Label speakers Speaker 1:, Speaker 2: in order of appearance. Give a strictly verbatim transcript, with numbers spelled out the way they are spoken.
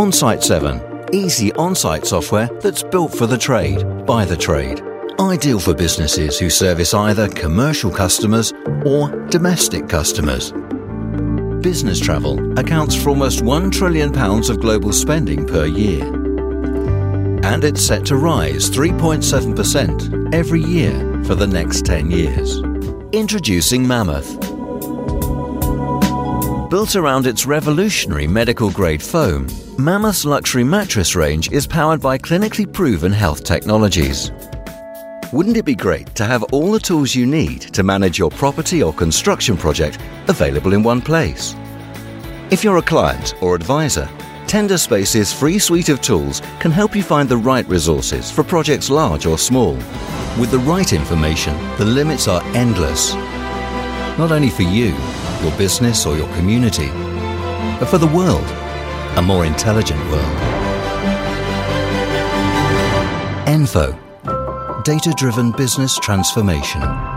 Speaker 1: OnSite seven. Easy on-site software that's built for the trade, by the trade. Ideal for businesses who service either commercial customers or domestic customers. Business travel accounts for almost one trillion pounds of global spending per year. And it's set to rise three point seven percent every year for the next ten years. Introducing Mammoth. Built around its revolutionary medical-grade foam, Mammoth's luxury mattress range is powered by clinically proven health technologies. Wouldn't it be great to have all the tools you need to manage your property or construction project available in one place? If you're a client or advisor, Tender Space's free suite of tools can help you find the right resources for projects large or small. With the right information, the limits are endless. Not only for you, your business or your community, but for the world, a more intelligent world. Enfo, data-driven business transformation.